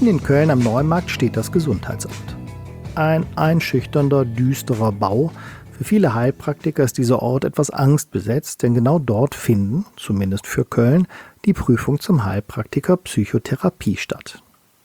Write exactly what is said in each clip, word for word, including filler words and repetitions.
Mitten in Köln am Neumarkt steht das Gesundheitsamt. Ein einschüchternder, düsterer Bau. Für viele Heilpraktiker ist dieser Ort etwas angstbesetzt, denn genau dort finden, zumindest für Köln, die Prüfung zum Heilpraktiker Psychotherapie statt.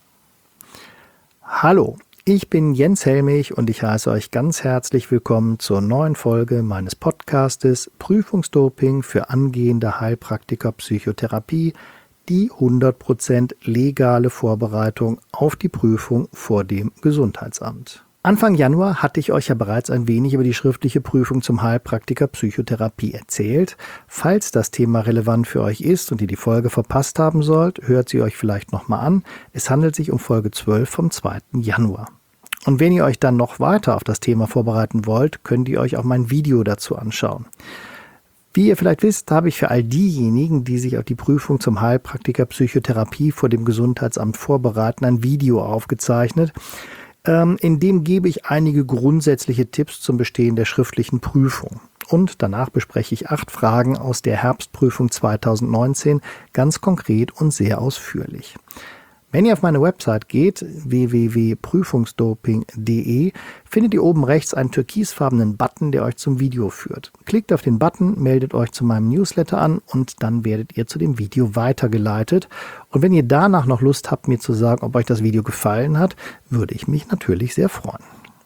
Hallo, ich bin Jens Helmich und ich heiße euch ganz herzlich willkommen zur neuen Folge meines Podcastes Prüfungsdoping für angehende Heilpraktiker Psychotherapie, die hundert Prozent legale Vorbereitung auf die Prüfung vor dem Gesundheitsamt. Anfang Januar hatte ich euch ja bereits ein wenig über die schriftliche Prüfung zum Heilpraktiker Psychotherapie erzählt. Falls das Thema relevant für euch ist und ihr die Folge verpasst haben sollt, hört sie euch vielleicht nochmal an. Es handelt sich um Folge zwölf vom zweiten Januar. Und wenn ihr euch dann noch weiter auf das Thema vorbereiten wollt, könnt ihr euch auch mein Video dazu anschauen. Wie ihr vielleicht wisst, habe ich für all diejenigen, die sich auf die Prüfung zum Heilpraktiker Psychotherapie vor dem Gesundheitsamt vorbereiten, ein Video aufgezeichnet. Ähm, in dem gebe ich einige grundsätzliche Tipps zum Bestehen der schriftlichen Prüfung. Und danach bespreche ich acht Fragen aus der Herbstprüfung zweitausendneunzehn ganz konkret und sehr ausführlich. Wenn ihr auf meine Website geht, w w w punkt prüfungsdoping punkt d e, findet ihr oben rechts einen türkisfarbenen Button, der euch zum Video führt. Klickt auf den Button, meldet euch zu meinem Newsletter an und dann werdet ihr zu dem Video weitergeleitet. Und wenn ihr danach noch Lust habt, mir zu sagen, ob euch das Video gefallen hat, würde ich mich natürlich sehr freuen.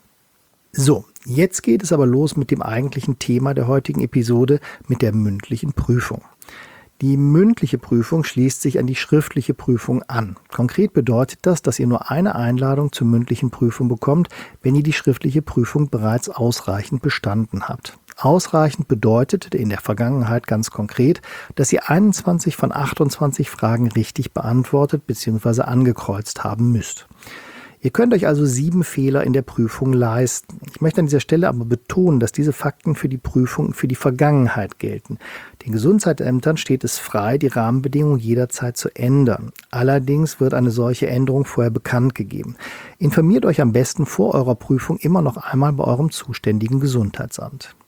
So, jetzt geht es aber los mit dem eigentlichen Thema der heutigen Episode, mit der mündlichen Prüfung. Die mündliche Prüfung schließt sich an die schriftliche Prüfung an. Konkret bedeutet das, dass ihr nur eine Einladung zur mündlichen Prüfung bekommt, wenn ihr die schriftliche Prüfung bereits ausreichend bestanden habt. Ausreichend bedeutet in der Vergangenheit ganz konkret, dass ihr einundzwanzig von achtundzwanzig Fragen richtig beantwortet bzw. angekreuzt haben müsst. Ihr könnt euch also sieben Fehler in der Prüfung leisten. Ich möchte an dieser Stelle aber betonen, dass diese Fakten für die Prüfung für die Vergangenheit gelten. Den Gesundheitsämtern steht es frei, die Rahmenbedingungen jederzeit zu ändern. Allerdings wird eine solche Änderung vorher bekannt gegeben. Informiert euch am besten vor eurer Prüfung immer noch einmal bei eurem zuständigen Gesundheitsamt.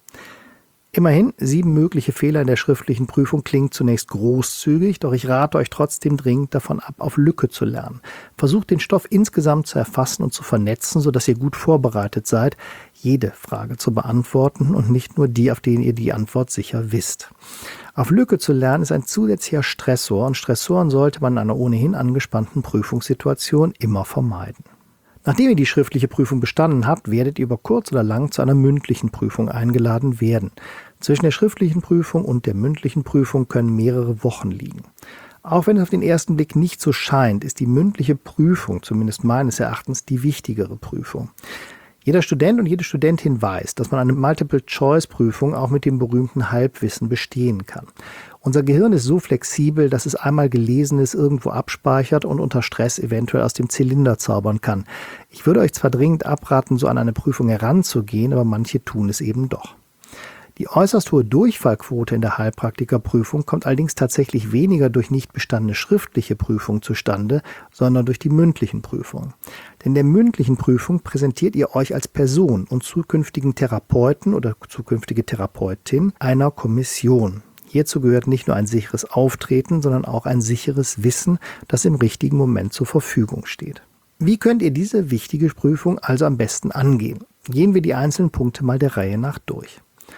Immerhin, sieben mögliche Fehler in der schriftlichen Prüfung klingt zunächst großzügig, doch ich rate euch trotzdem dringend davon ab, auf Lücke zu lernen. Versucht den Stoff insgesamt zu erfassen und zu vernetzen, sodass ihr gut vorbereitet seid, jede Frage zu beantworten und nicht nur die, auf denen ihr die Antwort sicher wisst. Auf Lücke zu lernen ist ein zusätzlicher Stressor und Stressoren sollte man in einer ohnehin angespannten Prüfungssituation immer vermeiden. Nachdem ihr die schriftliche Prüfung bestanden habt, werdet ihr über kurz oder lang zu einer mündlichen Prüfung eingeladen werden. Zwischen der schriftlichen Prüfung und der mündlichen Prüfung können mehrere Wochen liegen. Auch wenn es auf den ersten Blick nicht so scheint, ist die mündliche Prüfung, zumindest meines Erachtens, die wichtigere Prüfung. Jeder Student und jede Studentin weiß, dass man eine Multiple-Choice-Prüfung auch mit dem berühmten Halbwissen bestehen kann. Unser Gehirn ist so flexibel, dass es einmal Gelesenes irgendwo abspeichert und unter Stress eventuell aus dem Zylinder zaubern kann. Ich würde euch zwar dringend abraten, so an eine Prüfung heranzugehen, aber manche tun es eben doch. Die äußerst hohe Durchfallquote in der Heilpraktikerprüfung kommt allerdings tatsächlich weniger durch nicht bestandene schriftliche Prüfung zustande, sondern durch die mündlichen Prüfungen. Denn in der mündlichen Prüfung präsentiert ihr euch als Person und zukünftigen Therapeuten oder zukünftige Therapeutin einer Kommission. Hierzu gehört nicht nur ein sicheres Auftreten, sondern auch ein sicheres Wissen, das im richtigen Moment zur Verfügung steht. Wie könnt ihr diese wichtige Prüfung also am besten angehen? Gehen wir die einzelnen Punkte mal der Reihe nach durch.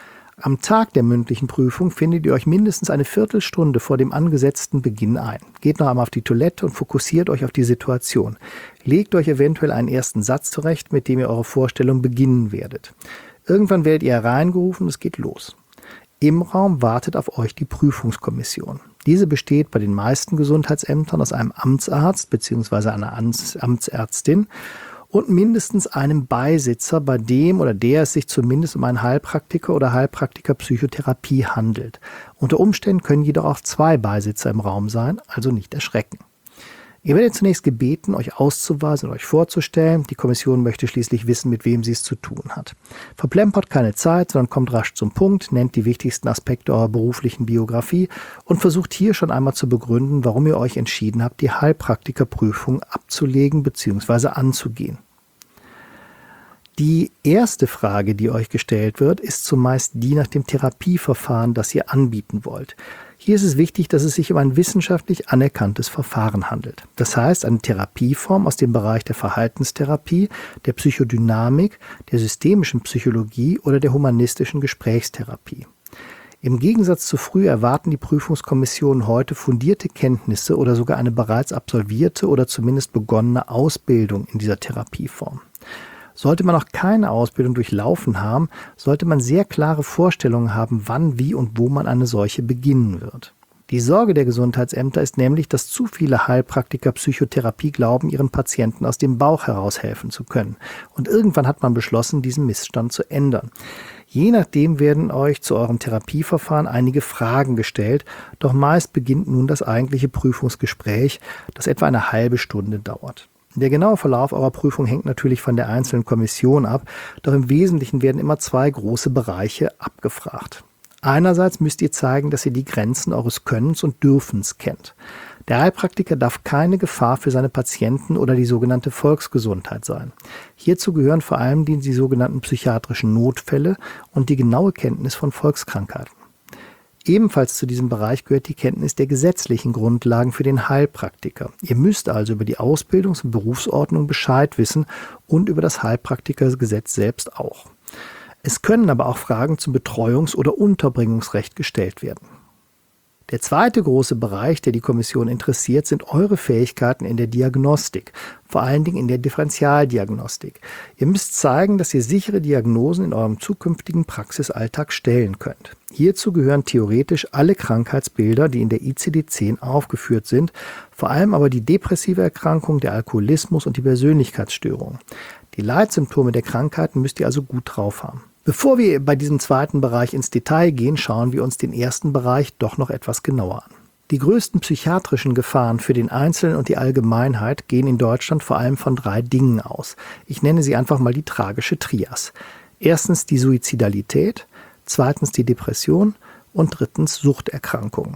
Am Tag der mündlichen Prüfung findet ihr euch mindestens eine Viertelstunde vor dem angesetzten Beginn ein. Geht noch einmal auf die Toilette und fokussiert euch auf die Situation. Legt euch eventuell einen ersten Satz zurecht, mit dem ihr eure Vorstellung beginnen werdet. Irgendwann werdet ihr hereingerufen und es geht los. Im Raum wartet auf euch die Prüfungskommission. Diese besteht bei den meisten Gesundheitsämtern aus einem Amtsarzt bzw. einer Amtsärztin und mindestens einem Beisitzer, bei dem oder der es sich zumindest um einen Heilpraktiker oder Heilpraktiker Psychotherapie handelt. Unter Umständen können jedoch auch zwei Beisitzer im Raum sein, also nicht erschrecken. Ihr werdet zunächst gebeten, euch auszuweisen und euch vorzustellen. Die Kommission möchte schließlich wissen, mit wem sie es zu tun hat. Verplempert keine Zeit, sondern kommt rasch zum Punkt, nennt die wichtigsten Aspekte eurer beruflichen Biografie und versucht hier schon einmal zu begründen, warum ihr euch entschieden habt, die Heilpraktikerprüfung abzulegen bzw. anzugehen. Die erste Frage, die euch gestellt wird, ist zumeist die nach dem Therapieverfahren, das ihr anbieten wollt. Hier ist es wichtig, dass es sich um ein wissenschaftlich anerkanntes Verfahren handelt. Das heißt, eine Therapieform aus dem Bereich der Verhaltenstherapie, der Psychodynamik, der systemischen Psychologie oder der humanistischen Gesprächstherapie. Im Gegensatz zu früher erwarten die Prüfungskommissionen heute fundierte Kenntnisse oder sogar eine bereits absolvierte oder zumindest begonnene Ausbildung in dieser Therapieform. Sollte man noch keine Ausbildung durchlaufen haben, sollte man sehr klare Vorstellungen haben, wann, wie und wo man eine solche beginnen wird. Die Sorge der Gesundheitsämter ist nämlich, dass zu viele Heilpraktiker Psychotherapie glauben, ihren Patienten aus dem Bauch heraus helfen zu können. Und irgendwann hat man beschlossen, diesen Missstand zu ändern. Je nachdem werden euch zu eurem Therapieverfahren einige Fragen gestellt, doch meist beginnt nun das eigentliche Prüfungsgespräch, das etwa eine halbe Stunde dauert. Der genaue Verlauf eurer Prüfung hängt natürlich von der einzelnen Kommission ab, doch im Wesentlichen werden immer zwei große Bereiche abgefragt. Einerseits müsst ihr zeigen, dass ihr die Grenzen eures Könnens und Dürfens kennt. Der Heilpraktiker darf keine Gefahr für seine Patienten oder die sogenannte Volksgesundheit sein. Hierzu gehören vor allem die, die sogenannten psychiatrischen Notfälle und die genaue Kenntnis von Volkskrankheiten. Ebenfalls zu diesem Bereich gehört die Kenntnis der gesetzlichen Grundlagen für den Heilpraktiker. Ihr müsst also über die Ausbildungs- und Berufsordnung Bescheid wissen und über das Heilpraktikergesetz selbst auch. Es können aber auch Fragen zum Betreuungs- oder Unterbringungsrecht gestellt werden. Der zweite große Bereich, der die Kommission interessiert, sind eure Fähigkeiten in der Diagnostik, vor allen Dingen in der Differentialdiagnostik. Ihr müsst zeigen, dass ihr sichere Diagnosen in eurem zukünftigen Praxisalltag stellen könnt. Hierzu gehören theoretisch alle Krankheitsbilder, die in der I C D zehn aufgeführt sind, vor allem aber die depressive Erkrankung, der Alkoholismus und die Persönlichkeitsstörung. Die Leitsymptome der Krankheiten müsst ihr also gut drauf haben. Bevor wir bei diesem zweiten Bereich ins Detail gehen, schauen wir uns den ersten Bereich doch noch etwas genauer an. Die größten psychiatrischen Gefahren für den Einzelnen und die Allgemeinheit gehen in Deutschland vor allem von drei Dingen aus. Ich nenne sie einfach mal die tragische Trias. Erstens die Suizidalität, zweitens die Depression und drittens Suchterkrankungen.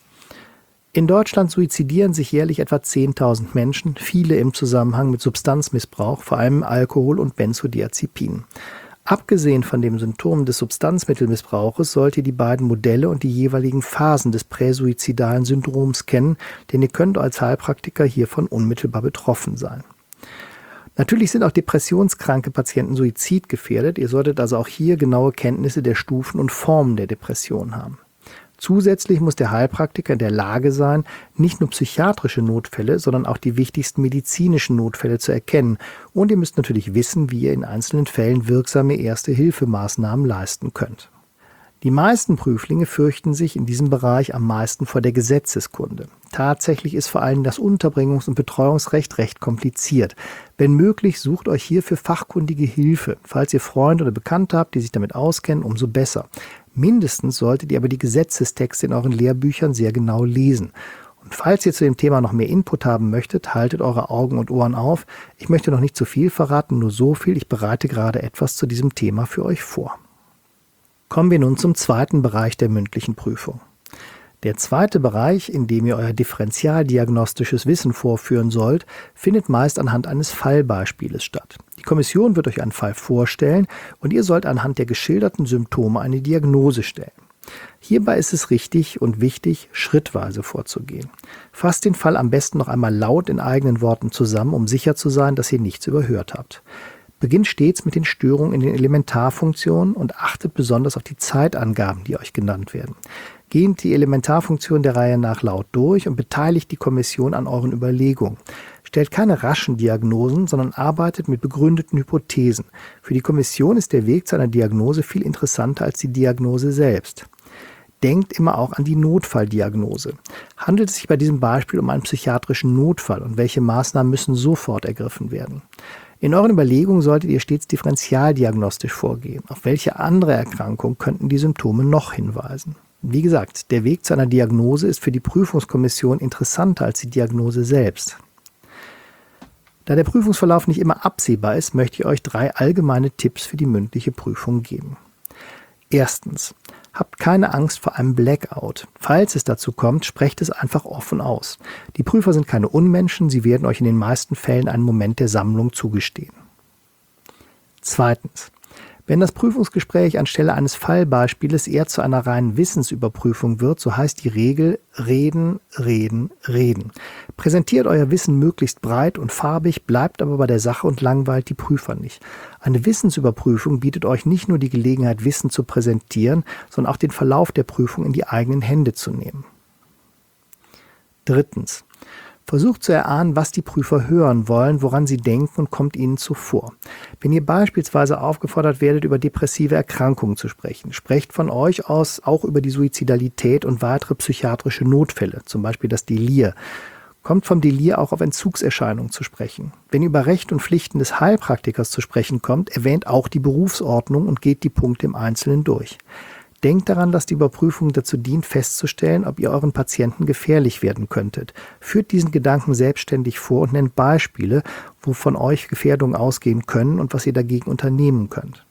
In Deutschland suizidieren sich jährlich etwa zehntausend Menschen, viele im Zusammenhang mit Substanzmissbrauch, vor allem Alkohol und Benzodiazepinen. Abgesehen von dem Symptom des Substanzmittelmissbrauches sollt ihr die beiden Modelle und die jeweiligen Phasen des präsuizidalen Syndroms kennen, denn ihr könnt als Heilpraktiker hiervon unmittelbar betroffen sein. Natürlich sind auch depressionskranke Patienten suizidgefährdet, ihr solltet also auch hier genaue Kenntnisse der Stufen und Formen der Depression haben. Zusätzlich muss der Heilpraktiker in der Lage sein, nicht nur psychiatrische Notfälle, sondern auch die wichtigsten medizinischen Notfälle zu erkennen. Und ihr müsst natürlich wissen, wie ihr in einzelnen Fällen wirksame Erste-Hilfemaßnahmen leisten könnt. Die meisten Prüflinge fürchten sich in diesem Bereich am meisten vor der Gesetzeskunde. Tatsächlich ist vor allem das Unterbringungs- und Betreuungsrecht recht kompliziert. Wenn möglich, sucht euch hierfür fachkundige Hilfe. Falls ihr Freunde oder Bekannte habt, die sich damit auskennen, umso besser. Mindestens solltet ihr aber die Gesetzestexte in euren Lehrbüchern sehr genau lesen. Und falls ihr zu dem Thema noch mehr Input haben möchtet, haltet eure Augen und Ohren auf. Ich möchte noch nicht zu viel verraten, nur so viel. Ich bereite gerade etwas zu diesem Thema für euch vor. Kommen wir nun zum zweiten Bereich der mündlichen Prüfung. Der zweite Bereich, in dem ihr euer differentialdiagnostisches Wissen vorführen sollt, findet meist anhand eines Fallbeispieles statt. Die Kommission wird euch einen Fall vorstellen und ihr sollt anhand der geschilderten Symptome eine Diagnose stellen. Hierbei ist es richtig und wichtig, schrittweise vorzugehen. Fasst den Fall am besten noch einmal laut in eigenen Worten zusammen, um sicher zu sein, dass ihr nichts überhört habt. Beginnt stets mit den Störungen in den Elementarfunktionen und achtet besonders auf die Zeitangaben, die euch genannt werden. Geht die Elementarfunktion der Reihe nach laut durch und beteiligt die Kommission an euren Überlegungen. Stellt keine raschen Diagnosen, sondern arbeitet mit begründeten Hypothesen. Für die Kommission ist der Weg zu einer Diagnose viel interessanter als die Diagnose selbst. Denkt immer auch an die Notfalldiagnose. Handelt es sich bei diesem Beispiel um einen psychiatrischen Notfall und welche Maßnahmen müssen sofort ergriffen werden? In euren Überlegungen solltet ihr stets differentialdiagnostisch vorgehen. Auf welche andere Erkrankung könnten die Symptome noch hinweisen? Wie gesagt, der Weg zu einer Diagnose ist für die Prüfungskommission interessanter als die Diagnose selbst. Da der Prüfungsverlauf nicht immer absehbar ist, möchte ich euch drei allgemeine Tipps für die mündliche Prüfung geben. Erstens. Habt keine Angst vor einem Blackout. Falls es dazu kommt, sprecht es einfach offen aus. Die Prüfer sind keine Unmenschen, sie werden euch in den meisten Fällen einen Moment der Sammlung zugestehen. Zweitens. Wenn das Prüfungsgespräch anstelle eines Fallbeispieles eher zu einer reinen Wissensüberprüfung wird, so heißt die Regel: Reden, reden, reden. Präsentiert euer Wissen möglichst breit und farbig, bleibt aber bei der Sache und langweilt die Prüfer nicht. Eine Wissensüberprüfung bietet euch nicht nur die Gelegenheit, Wissen zu präsentieren, sondern auch den Verlauf der Prüfung in die eigenen Hände zu nehmen. Drittens. Versucht zu erahnen, was die Prüfer hören wollen, woran sie denken, und kommt ihnen zuvor. Wenn ihr beispielsweise aufgefordert werdet, über depressive Erkrankungen zu sprechen, sprecht von euch aus auch über die Suizidalität und weitere psychiatrische Notfälle, zum Beispiel das Delir. Kommt vom Delir auch auf Entzugserscheinungen zu sprechen. Wenn ihr über Recht und Pflichten des Heilpraktikers zu sprechen kommt, erwähnt auch die Berufsordnung und geht die Punkte im Einzelnen durch. Denkt daran, dass die Überprüfung dazu dient, festzustellen, ob ihr euren Patienten gefährlich werden könntet. Führt diesen Gedanken selbstständig vor und nennt Beispiele, wo von euch Gefährdungen ausgehen können und was ihr dagegen unternehmen könnt.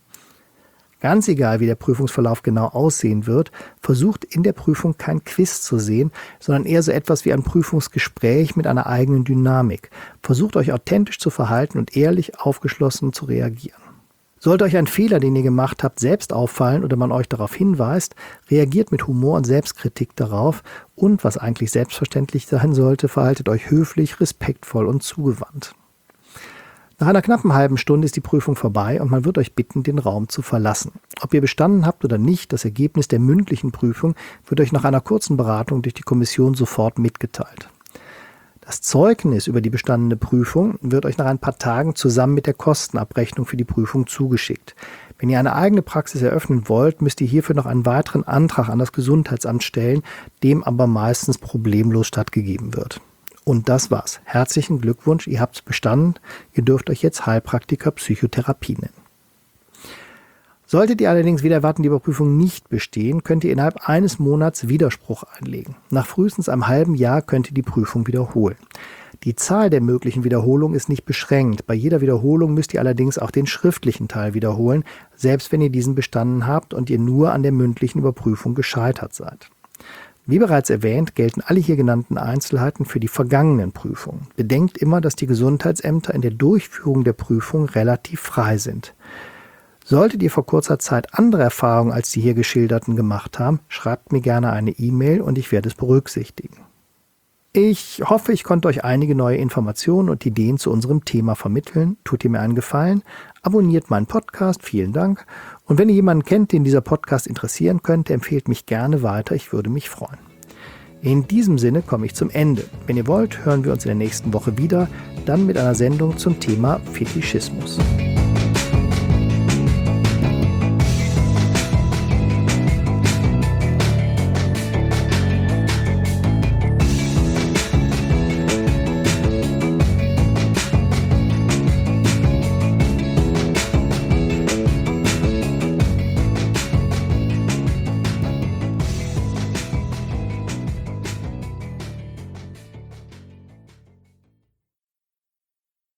Ganz egal, wie der Prüfungsverlauf genau aussehen wird, versucht in der Prüfung kein Quiz zu sehen, sondern eher so etwas wie ein Prüfungsgespräch mit einer eigenen Dynamik. Versucht euch authentisch zu verhalten und ehrlich, aufgeschlossen zu reagieren. Sollte euch ein Fehler, den ihr gemacht habt, selbst auffallen oder man euch darauf hinweist, reagiert mit Humor und Selbstkritik darauf und, was eigentlich selbstverständlich sein sollte, verhaltet euch höflich, respektvoll und zugewandt. Nach einer knappen halben Stunde ist die Prüfung vorbei und man wird euch bitten, den Raum zu verlassen. Ob ihr bestanden habt oder nicht, das Ergebnis der mündlichen Prüfung wird euch nach einer kurzen Beratung durch die Kommission sofort mitgeteilt. Das Zeugnis über die bestandene Prüfung wird euch nach ein paar Tagen zusammen mit der Kostenabrechnung für die Prüfung zugeschickt. Wenn ihr eine eigene Praxis eröffnen wollt, müsst ihr hierfür noch einen weiteren Antrag an das Gesundheitsamt stellen, dem aber meistens problemlos stattgegeben wird. Und das war's. Herzlichen Glückwunsch, ihr habt's bestanden. Ihr dürft euch jetzt Heilpraktiker Psychotherapie nennen. Solltet ihr allerdings wieder erwarten, die Überprüfung nicht bestehen, könnt ihr innerhalb eines Monats Widerspruch einlegen. Nach frühestens einem halben Jahr könnt ihr die Prüfung wiederholen. Die Zahl der möglichen Wiederholungen ist nicht beschränkt. Bei jeder Wiederholung müsst ihr allerdings auch den schriftlichen Teil wiederholen, selbst wenn ihr diesen bestanden habt und ihr nur an der mündlichen Überprüfung gescheitert seid. Wie bereits erwähnt, gelten alle hier genannten Einzelheiten für die vergangenen Prüfungen. Bedenkt immer, dass die Gesundheitsämter in der Durchführung der Prüfung relativ frei sind. Solltet ihr vor kurzer Zeit andere Erfahrungen als die hier geschilderten gemacht haben, schreibt mir gerne eine E-Mail und ich werde es berücksichtigen. Ich hoffe, ich konnte euch einige neue Informationen und Ideen zu unserem Thema vermitteln. Tut ihr mir einen Gefallen, abonniert meinen Podcast, vielen Dank. Und wenn ihr jemanden kennt, den dieser Podcast interessieren könnte, empfehlt mich gerne weiter, ich würde mich freuen. In diesem Sinne komme ich zum Ende. Wenn ihr wollt, hören wir uns in der nächsten Woche wieder, dann mit einer Sendung zum Thema Fetischismus.